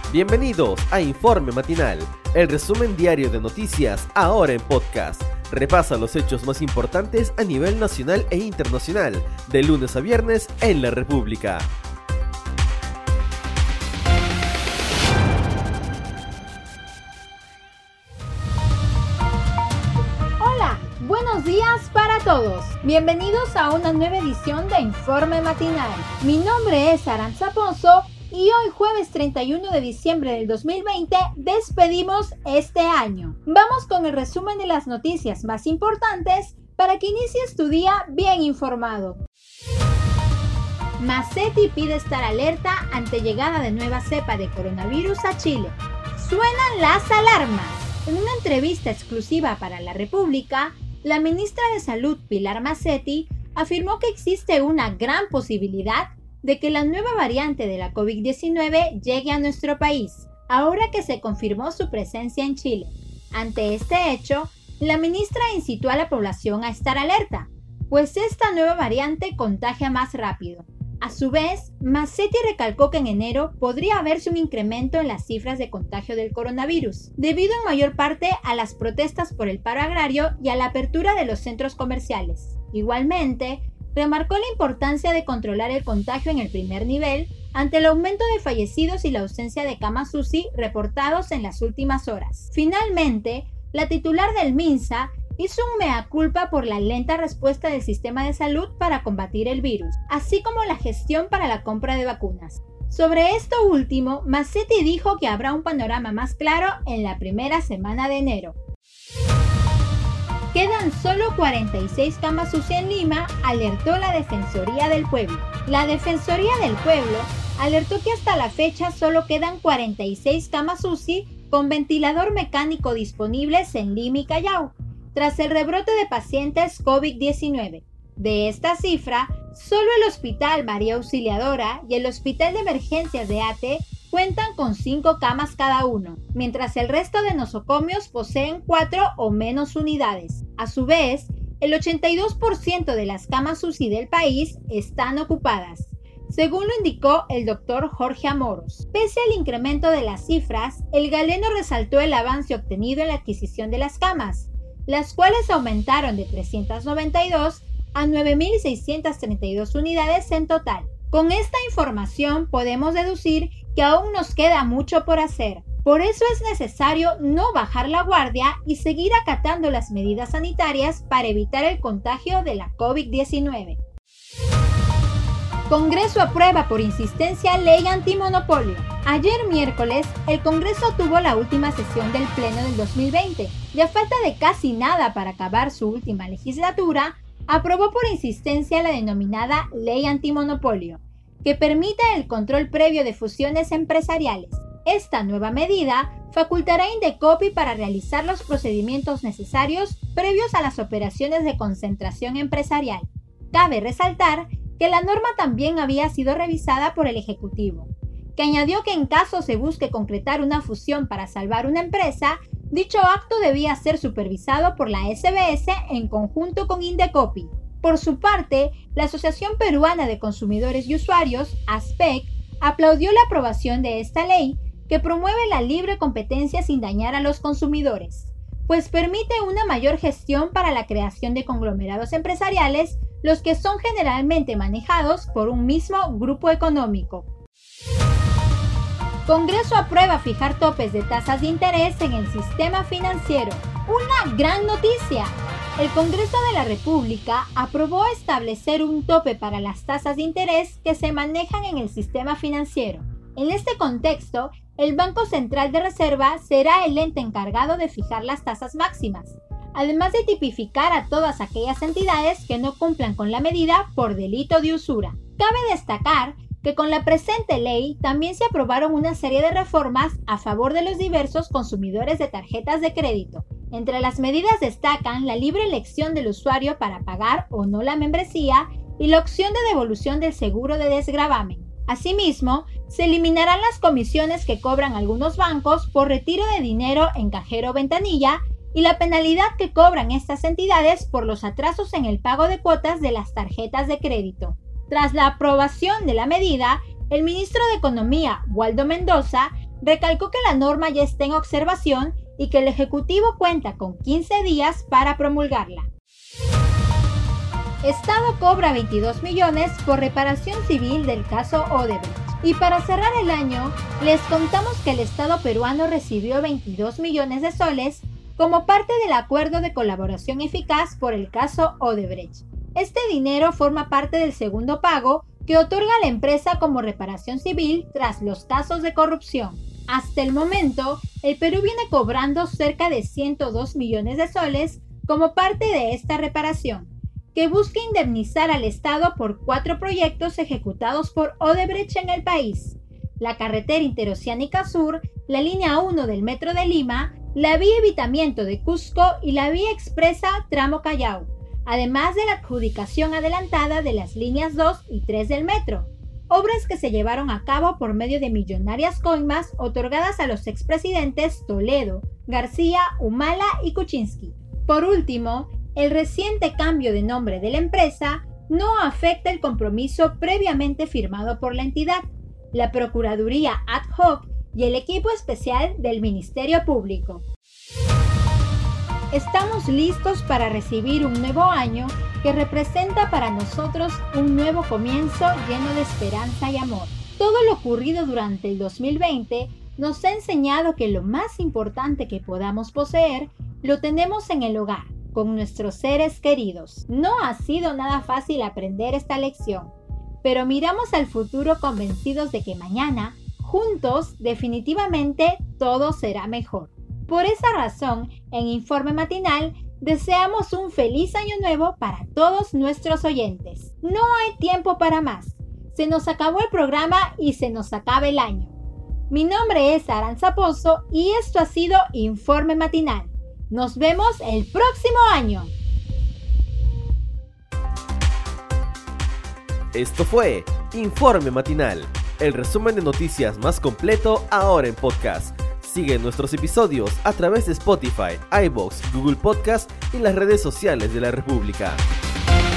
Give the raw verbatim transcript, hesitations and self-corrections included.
Bienvenidos a Informe Matinal, el resumen diario de noticias ahora en podcast. Repasa los hechos más importantes a nivel nacional e internacional, de lunes a viernes en la República. Hola, buenos días para todos. Bienvenidos a una nueva edición de Informe Matinal. Mi nombre es Aranza Pozo. Y hoy, jueves treinta y uno de diciembre del dos mil veinte, despedimos este año. Vamos con el resumen de las noticias más importantes para que inicies tu día bien informado. Macetti pide estar alerta ante llegada de nueva cepa de coronavirus a Chile. Suenan las alarmas. En una entrevista exclusiva para La República, la ministra de Salud, Pilar Macetti, afirmó que existe una gran posibilidad de que la nueva variante de la COVID diecinueve llegue a nuestro país, ahora que se confirmó su presencia en Chile. Ante este hecho, la ministra incitó a la población a estar alerta, pues esta nueva variante contagia más rápido. A su vez, Macetti recalcó que en enero podría haberse un incremento en las cifras de contagio del coronavirus, debido en mayor parte a las protestas por el paro agrario y a la apertura de los centros comerciales. Igualmente, remarcó la importancia de controlar el contagio en el primer nivel ante el aumento de fallecidos y la ausencia de camas U C I reportados en las últimas horas. Finalmente, la titular del MINSA hizo un mea culpa por la lenta respuesta del sistema de salud para combatir el virus, así como la gestión para la compra de vacunas. Sobre esto último, Macetti dijo que habrá un panorama más claro en la primera semana de enero. Quedan solo cuarenta y seis camas U C I en Lima, alertó la Defensoría del Pueblo. La Defensoría del Pueblo alertó que hasta la fecha solo quedan cuarenta y seis camas U C I con ventilador mecánico disponibles en Lima y Callao, tras el rebrote de pacientes COVID diecinueve. De esta cifra, solo el Hospital María Auxiliadora y el Hospital de Emergencias de Ate cuentan con cinco camas cada uno, mientras el resto de nosocomios poseen cuatro o menos unidades. A su vez, el ochenta y dos por ciento de las camas U C I del país están ocupadas, según lo indicó el doctor Jorge Amoros. Pese al incremento de las cifras, el galeno resaltó el avance obtenido en la adquisición de las camas, las cuales aumentaron de trescientas noventa y dos a nueve mil seiscientas treinta y dos unidades en total. Con esta información podemos deducir que aún nos queda mucho por hacer. Por eso es necesario no bajar la guardia y seguir acatando las medidas sanitarias para evitar el contagio de la COVID diecinueve. Congreso aprueba por insistencia ley antimonopolio. Ayer miércoles, el Congreso tuvo la última sesión del Pleno del dos mil veinte y a falta de casi nada para acabar su última legislatura, aprobó por insistencia la denominada Ley Antimonopolio, que permite el control previo de fusiones empresariales. Esta nueva medida facultará a Indecopi para realizar los procedimientos necesarios previos a las operaciones de concentración empresarial. Cabe resaltar que la norma también había sido revisada por el Ejecutivo, que añadió que en caso se busque concretar una fusión para salvar una empresa, dicho acto debía ser supervisado por la S B S en conjunto con Indecopi. Por su parte, la Asociación Peruana de Consumidores y Usuarios, ASPEC, aplaudió la aprobación de esta ley que promueve la libre competencia sin dañar a los consumidores, pues permite una mayor gestión para la creación de conglomerados empresariales, los que son generalmente manejados por un mismo grupo económico. Congreso aprueba fijar topes de tasas de interés en el sistema financiero. ¡Una gran noticia! El Congreso de la República aprobó establecer un tope para las tasas de interés que se manejan en el sistema financiero. En este contexto, el Banco Central de Reserva será el ente encargado de fijar las tasas máximas, además de tipificar a todas aquellas entidades que no cumplan con la medida por delito de usura. Cabe destacar que con la presente ley también se aprobaron una serie de reformas a favor de los diversos consumidores de tarjetas de crédito. Entre las medidas destacan la libre elección del usuario para pagar o no la membresía y la opción de devolución del seguro de desgravamen. Asimismo, se eliminarán las comisiones que cobran algunos bancos por retiro de dinero en cajero o ventanilla y la penalidad que cobran estas entidades por los atrasos en el pago de cuotas de las tarjetas de crédito. Tras la aprobación de la medida, el ministro de Economía, Waldo Mendoza, recalcó que la norma ya está en observación y que el Ejecutivo cuenta con quince días para promulgarla. Estado cobra veintidós millones por reparación civil del caso Odebrecht. Y para cerrar el año, les contamos que el Estado peruano recibió veintidós millones de soles como parte del acuerdo de colaboración eficaz por el caso Odebrecht. Este dinero forma parte del segundo pago que otorga la empresa como reparación civil tras los casos de corrupción. Hasta el momento, el Perú viene cobrando cerca de ciento dos millones de soles como parte de esta reparación, que busca indemnizar al Estado por cuatro proyectos ejecutados por Odebrecht en el país: la carretera interoceánica sur, la línea uno del Metro de Lima, la vía Evitamiento de Cusco y la vía expresa Tramo Callao, además de la adjudicación adelantada de las líneas dos y tres del metro, obras que se llevaron a cabo por medio de millonarias coimas otorgadas a los expresidentes Toledo, García, Humala y Kuczynski. Por último, el reciente cambio de nombre de la empresa no afecta el compromiso previamente firmado por la entidad, la Procuraduría Ad Hoc y el equipo especial del Ministerio Público. Estamos listos para recibir un nuevo año que representa para nosotros un nuevo comienzo lleno de esperanza y amor. Todo lo ocurrido durante el dos mil veinte nos ha enseñado que lo más importante que podamos poseer lo tenemos en el hogar, con nuestros seres queridos. No ha sido nada fácil aprender esta lección, pero miramos al futuro convencidos de que mañana, juntos, definitivamente todo será mejor. Por esa razón, en Informe Matinal, deseamos un feliz año nuevo para todos nuestros oyentes. No hay tiempo para más. Se nos acabó el programa y se nos acaba el año. Mi nombre es Aranza Pozo y esto ha sido Informe Matinal. Nos vemos el próximo año. Esto fue Informe Matinal, el resumen de noticias más completo ahora en podcast. Sigue nuestros episodios a través de Spotify, iVoox, Google Podcast y las redes sociales de la República.